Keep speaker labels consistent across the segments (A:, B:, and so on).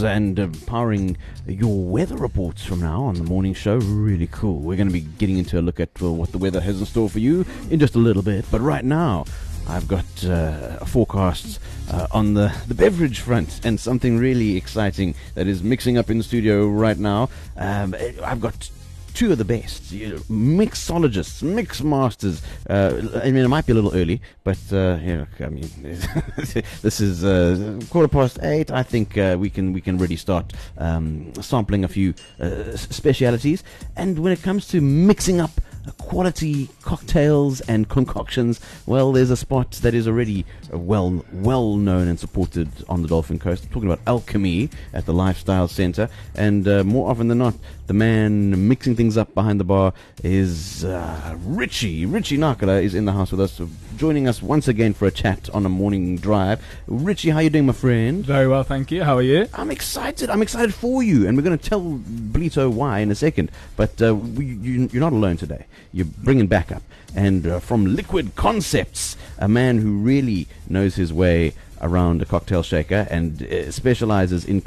A: and powering your weather reports from now on the morning show. Really cool. We're going to be getting into a look at what the weather has in store for you in just a little bit. But right now, I've got forecasts on the beverage front and something really exciting that is mixing up in the studio right now. I've got two of the best mixologists, mix masters. I mean, it might be a little early, but I mean, this is 8:15. I think we can really start sampling a few specialities. And when it comes to mixing up quality cocktails and concoctions, well, there's a spot that is already well known and supported on the Dolphin Coast. I'm talking about Alchemy at the Lifestyle Centre, and more often than not, the man mixing things up behind the bar is Richie Nakala is in the house with us, joining us once again for a chat on a morning drive. Richie, how you doing, my friend?
B: Very well, thank you. How are you?
A: I'm excited for you, and we're going to tell Belito why in a second, but you're not alone today. You're bringing backup, and from Liquid Concepts, a man who really knows his way around a cocktail shaker and specializes in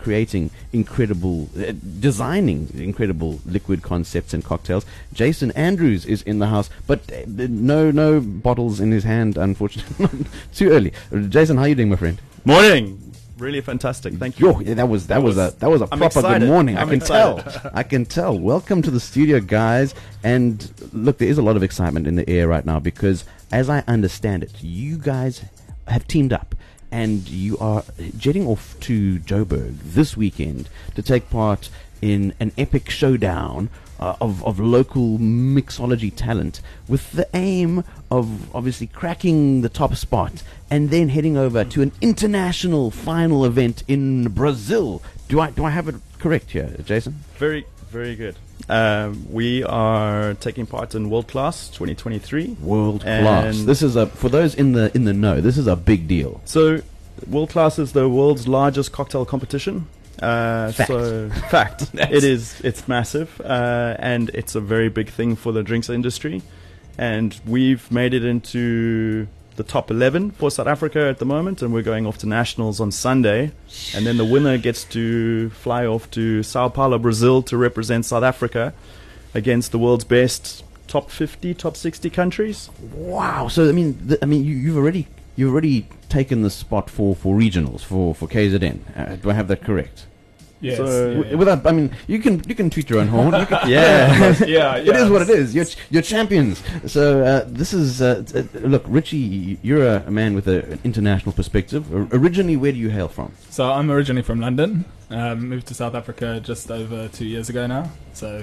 A: designing incredible liquid concepts and cocktails. Jason Andrews is in the house, but no bottles in his hand, unfortunately. Too early. Jason, how you doing, my friend?
C: Morning. Really fantastic. Thank you.
A: Yo, that was a proper
C: excited.
A: Good morning.
C: I'm
A: I can tell. Welcome to the studio, guys. And look, there is a lot of excitement in the air right now because, as I understand it, you guys have teamed up and you are jetting off to Joburg this weekend to take part in an epic showdown of local mixology talent, with the aim of obviously cracking the top spot and then heading over to an international final event in Brazil. Do I have it correct here, Jason?
C: Very, very good. We are taking part in World Class 2023.
A: World Class. This is for those in the know, this is a big deal.
C: So, World Class is the world's largest cocktail competition.
A: Fact.
C: It's massive, and it's a very big thing for the drinks industry. And we've made it into the top 11 for South Africa at the moment, and we're going off to nationals on Sunday. And then the winner gets to fly off to Sao Paulo, Brazil, to represent South Africa against the world's best top 50, top 60 countries.
A: Wow! So I mean, you've already taken the spot for regionals for KZN. Do I have that correct?
B: Yes.
A: So, without, I mean, you can tweet your own horn.
C: Yeah.
A: It is what it is. You're champions. So this is look, Richie. You're a man with an international perspective. Originally, where do you hail from?
B: So I'm originally from London. Moved to South Africa just over 2 years ago now. So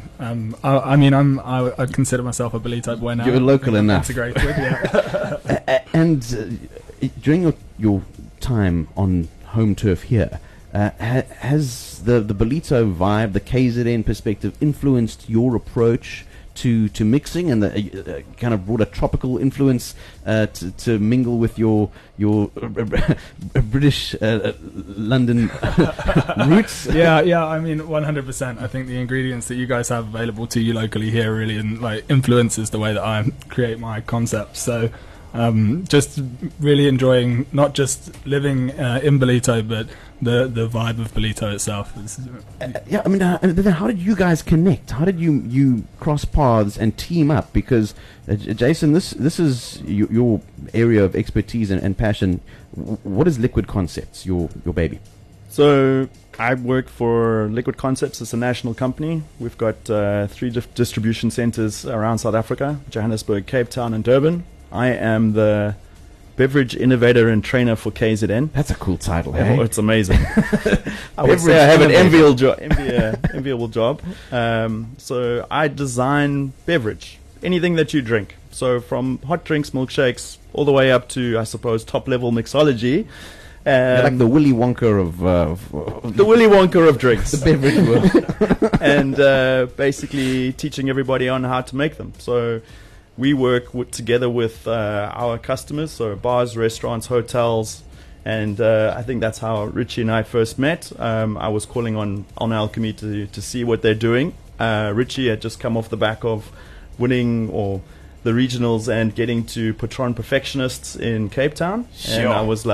B: I consider myself a Belito boy now.
A: You're local enough.
B: Integrated, yeah.
A: And during your time on home turf here, has the Belito vibe, the KZN perspective, influenced your approach to mixing, and kind of brought a tropical influence to mingle with your British London roots?
B: Yeah. I mean, 100%. I think the ingredients that you guys have available to you locally here really influences the way that I create my concepts. So. Just really enjoying not just living in Belito, but the vibe of Belito itself.
A: Yeah, I mean, then how did you guys connect? How did you cross paths and team up? Because Jason, this is your area of expertise and passion. What is Liquid Concepts, your baby?
C: So I work for Liquid Concepts. It's a national company. We've got 3 distribution centers around South Africa: Johannesburg, Cape Town, and Durban. I am the beverage innovator and trainer for KZN.
A: That's a cool title, hey?
C: Oh, it's amazing. I would say I have an enviable job. So I design beverage, anything that you drink. So from hot drinks, milkshakes, all the way up to, I suppose, top-level mixology.
A: Like the Willy Wonka of
C: the Willy Wonka of drinks.
A: The beverage world.
C: And basically teaching everybody on how to make them. So we work together with our customers, so bars, restaurants, hotels, and I think that's how Richie and I first met. I was calling on Alchemy to see what they're doing. Richie had just come off the back of winning the regionals and getting to Patron Perfectionists in Cape Town.
A: Sure.
C: And I was like,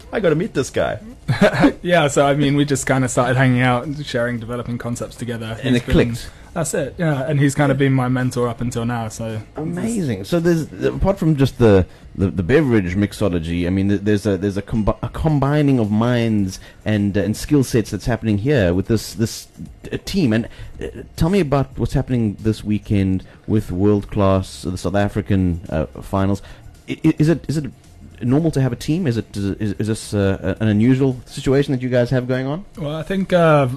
C: I got to meet this guy.
B: Yeah, so I mean, we just kind of started hanging out and sharing, developing concepts together.
A: And it clicked.
B: That's it, yeah. And he's kind of been my mentor up until now. So
A: amazing. So there's, apart from just the beverage mixology, I mean, there's a combining of minds and skill sets that's happening here with this team. And tell me about what's happening this weekend with World Class, the South African finals. Is it normal to have a team? Is this an unusual situation that you guys have going on?
B: Well, I think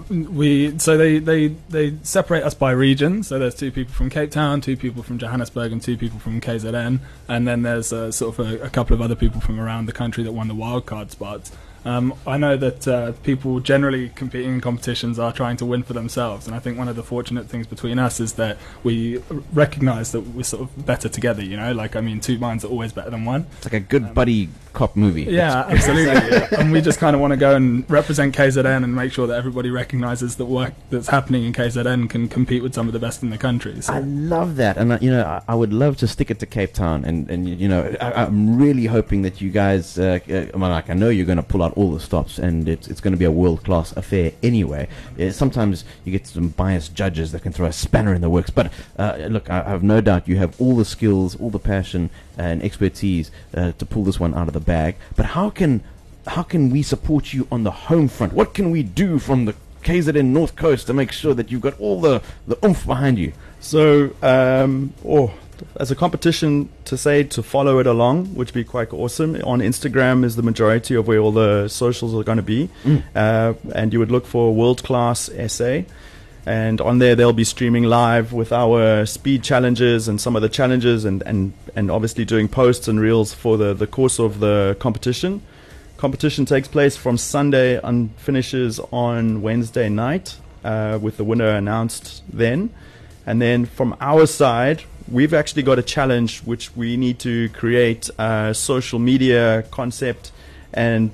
B: they separate us by region. So there's 2 people from Cape Town, 2 people from Johannesburg, and 2 people from KZN, and then there's sort of a couple of other people from around the country that won the wildcard spots. I know that people generally competing in competitions are trying to win for themselves, and I think one of the fortunate things between us is that we recognise that we're sort of better together, you know? Like, I mean, 2 minds are always better than one.
A: It's like a good buddy cop movie.
B: Yeah, absolutely. And we just kind of want to go and represent KZN and make sure that everybody recognises that work that's happening in KZN can compete with some of the best in the country. So.
A: I love that, and I would love to stick it to Cape Town, and I'm really hoping that you guys, I know you're going to pull out all the stops, and it's going to be a world-class affair anyway. Sometimes you get some biased judges that can throw a spanner in the works, but look, I have no doubt you have all the skills, all the passion and expertise to pull this one out of the bag. But how can we support you on the home front? What can we do from the KZN North Coast to make sure that you've got all the oomph behind you?
C: So, as a competition, to follow it along would be quite awesome. On Instagram is the majority of where all the socials are going to be. And you would look for World Class SA. And on there, they'll be streaming live with our speed challenges and some of the challenges and obviously doing posts and reels for the course of the competition. Competition takes place from Sunday and finishes on Wednesday night with the winner announced then. And then from our side, we've actually got a challenge which we need to create a social media concept and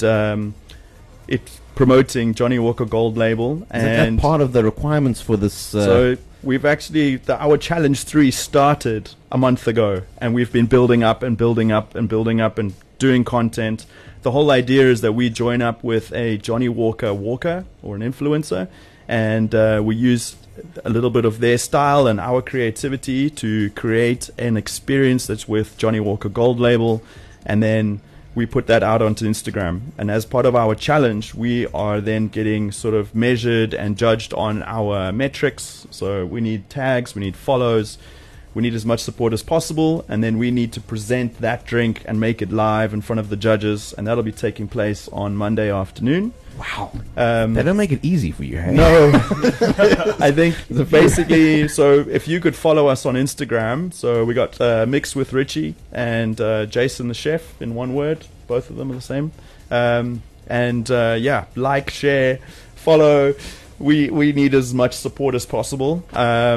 C: it promoting Johnnie Walker Gold Label.
A: And is that part of the requirements for this?
C: So we've actually, our Challenge 3 started a month ago, and we've been building up and building up and building up and doing content. The whole idea is that we join up with a Johnnie Walker walker or an influencer, and we use a little bit of their style and our creativity to create an experience that's with Johnnie Walker Gold Label, and then we put that out onto Instagram. And as part of our challenge, we are then getting sort of measured and judged on our metrics. So we need tags, we need follows, we need as much support as possible, and then we need to present that drink and make it live in front of the judges, and that'll be taking place on Monday afternoon.
A: Wow. They don't make it easy for you, hey?
C: No. I think basically, so if you could follow us on Instagram, so we got Mix with Richie and Jason the Chef in one word. Both of them are the same. Like, share, follow. We need as much support as possible.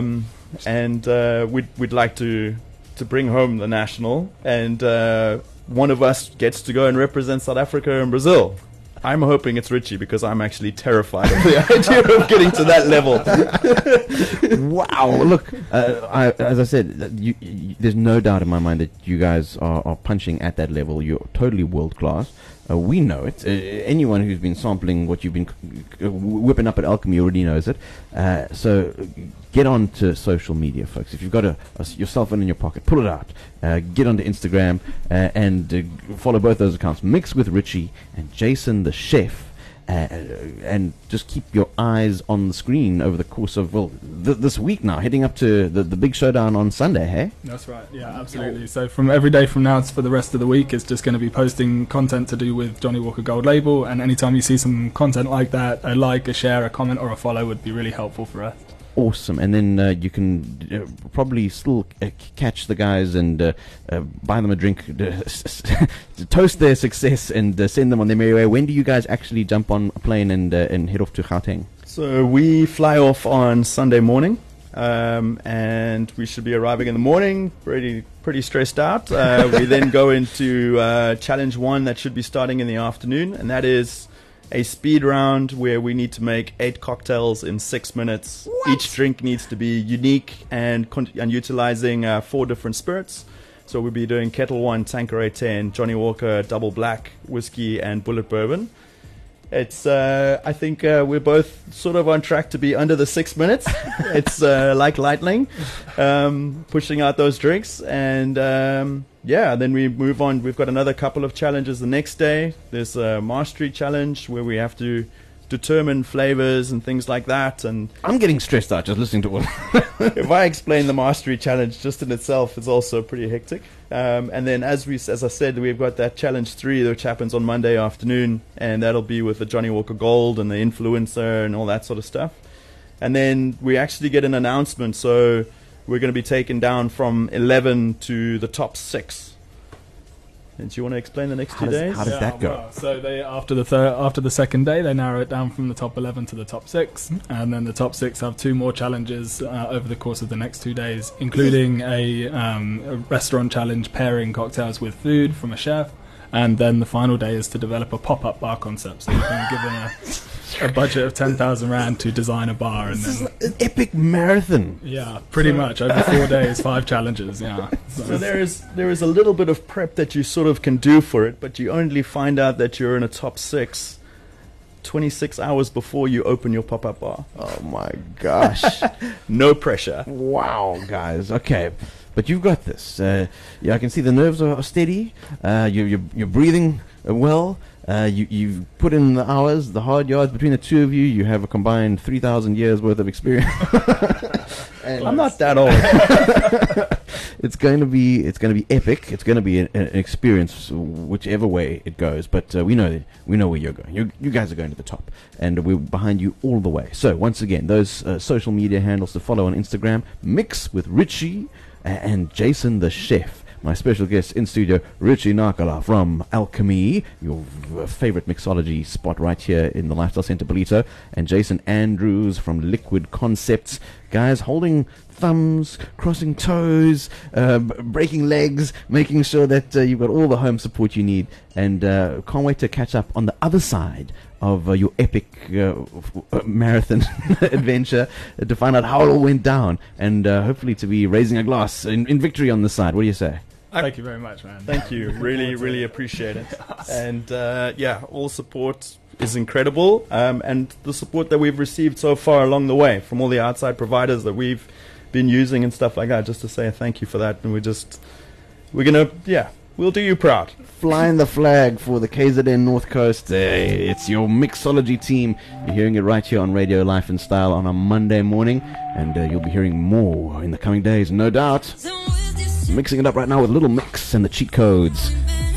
C: We'd like to bring home the national, and one of us gets to go and represent South Africa and Brazil. I'm hoping it's Richie because I'm actually terrified of the idea of getting to that level.
A: Wow. Look, as I said, there's no doubt in my mind that you guys are punching at that level. You're totally world class. We know it. Anyone who's been sampling what you've been whipping up at Alchemy already knows it. So get on to social media, folks. If you've got your cell phone in your pocket, pull it out. Get onto Instagram and follow both those accounts. Mix with Richie and Jason the Chef. And just keep your eyes on the screen over the course of, this week now, heading up to the big showdown on Sunday, hey?
B: That's right, yeah, absolutely. So from every day from now for the rest of the week, it's just going to be posting content to do with Johnnie Walker Gold Label, and anytime you see some content like that, a like, a share, a comment, or a follow would be really helpful for us.
A: Awesome. And then you can probably still catch the guys and buy them a drink, toast their success, and send them on their merry way. When do you guys actually jump on a plane and head off to Gauteng?
C: So we fly off on Sunday morning, and we should be arriving in the morning, pretty stressed out. We then go into Challenge 1 that should be starting in the afternoon, and that is a speed round where we need to make 8 cocktails in 6 minutes. What? Each drink needs to be unique and utilizing 4 different spirits. So we'll be doing Kettle One, Tanqueray 10, Johnny Walker Double Black Whiskey, and Bullet Bourbon. It's I think we're both sort of on track to be under the 6 minutes. It's like lightning, pushing out those drinks, and then we move on. We've got another couple of challenges the next day. There's a mastery challenge where we have to determine flavors and things like that. And
A: I'm getting stressed out just listening to all.
C: if I explain the mastery challenge just in itself, it's also pretty hectic. And then as I said, we've got that challenge 3, which happens on Monday afternoon, and that'll be with the Johnny Walker Gold and the influencer and all that sort of stuff. And then we actually get an announcement, so we're going to be taken down from 11 to the top 6. And do you want to explain the next 2 days?
A: How does that go?
B: Well, so they after the second day, they narrow it down from the top 11 to the top 6, and then the top 6 have 2 more challenges over the course of the next 2 days, including a restaurant challenge pairing cocktails with food from a chef, and then the final day is to develop a pop-up bar concept. So you can give them a budget of 10,000 Rand to design a bar, and
A: This
B: then
A: is an epic marathon.
B: yeah, pretty much over 4 days, 5 challenges. Yeah.
C: So there is a little bit of prep that you sort of can do for it, but you only find out that you're in a top 6 26 hours before you open your pop-up bar.
A: Oh my gosh.
C: No pressure.
A: Wow, guys. Okay. But you've got this. Yeah, I can see the nerves are steady. You're breathing well. You've put in the hours, the hard yards between the two of you. You have a combined 3,000 years worth of experience.
C: And I'm not that old.
A: It's going to be epic. It's going to be an experience, whichever way it goes. But we know where you're going. You guys are going to the top, and we're behind you all the way. So once again, those social media handles to follow on Instagram: Mix with Richie and Jason the Chef. My special guest in studio, Richie Nakala from Alchemy, your favorite mixology spot right here in the Lifestyle Center, Ballito, and Jason Andrews from Liquid Concepts. Guys, holding thumbs, crossing toes, breaking legs, making sure that you've got all the home support you need, and can't wait to catch up on the other side of your epic marathon adventure to find out how it all went down, and hopefully to be raising a glass in victory on the side. What do you say?
B: Thank you very much, man.
C: Thank you. Really appreciate it. And all support is incredible. And the support that we've received so far along the way from all the outside providers that we've been using and stuff like that, just to say thank you for that. And we'll do you proud.
A: Flying the flag for the KZN North Coast. It's your mixology team. You're hearing it right here on Radio Life and Style on a Monday morning, and you'll be hearing more in the coming days, no doubt. Mixing it up right now with Little Mix and the Cheat Codes.